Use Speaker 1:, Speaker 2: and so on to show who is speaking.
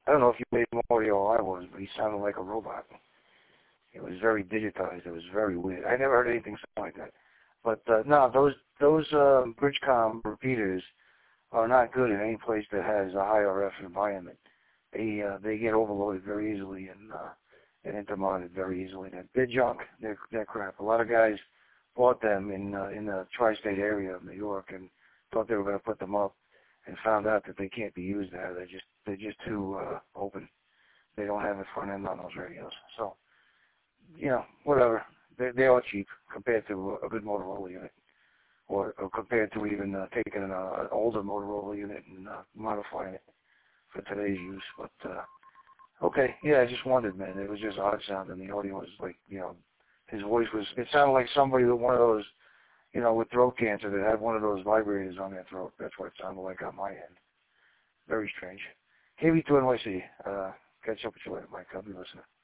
Speaker 1: I don't know if you made him audio I was, but he sounded like a robot. It was very digitized. It was very weird. I never heard anything sound like that. But no, those Bridgecom repeaters are not good in any place that has a high RF environment. They get overloaded very easily and intermounted very easily. They're junk. They're crap. A lot of guys bought them in the tri-state area of New York and thought they were going to put them up, and found out that they can't be used there. They're just too open. They don't have a front end on those radios. So, whatever. They are cheap compared to a good Motorola unit, or compared to even taking an older Motorola unit and modifying it for today's use. But okay, yeah, I just wondered, man. It was just odd sounding. The audio was like, his voice was. It sounded like somebody with one of those, with throat cancer that had one of those vibrators on their throat. That's what it sounded like on my end. Very strange. KB2NYC. Catch up with you later, Mike. I'll be listening.